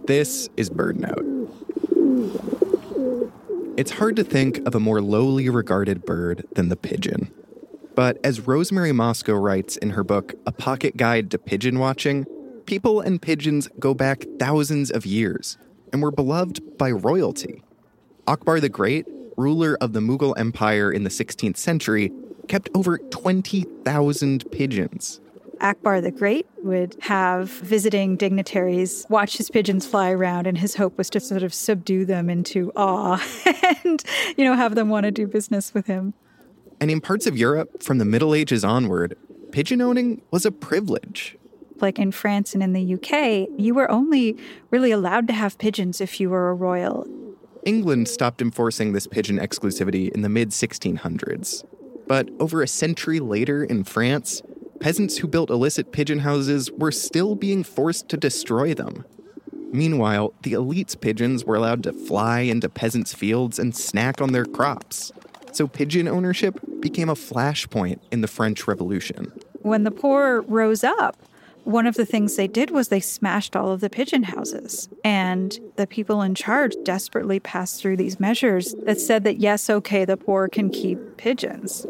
This is BirdNote. It's hard to think of a more lowly regarded bird than the pigeon. But as Rosemary Mosco writes in her book, A Pocket Guide to Pigeon Watching, people and pigeons go back thousands of years and were beloved by royalty. Akbar the Great, ruler of the Mughal Empire in the 16th century, kept over 20,000 pigeons. Akbar the Great would have visiting dignitaries watch his pigeons fly around, and his hope was to sort of subdue them into awe and, have them want to do business with him. And in parts of Europe, from the Middle Ages onward, pigeon owning was a privilege. Like in France and in the UK, you were only really allowed to have pigeons if you were a royal. England stopped enforcing this pigeon exclusivity in the mid-1600s. But over a century later in France, peasants who built illicit pigeon houses were still being forced to destroy them. Meanwhile, the elite's pigeons were allowed to fly into peasants' fields and snack on their crops. So pigeon ownership became a flashpoint in the French Revolution. When the poor rose up, one of the things they did was they smashed all of the pigeon houses. And the people in charge desperately passed through these measures that said that, yes, okay, the poor can keep pigeons.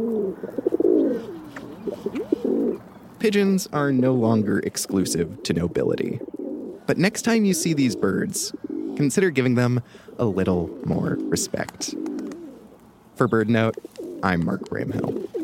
Pigeons are no longer exclusive to nobility. But next time you see these birds, consider giving them a little more respect. For BirdNote, I'm Mark Bramhill.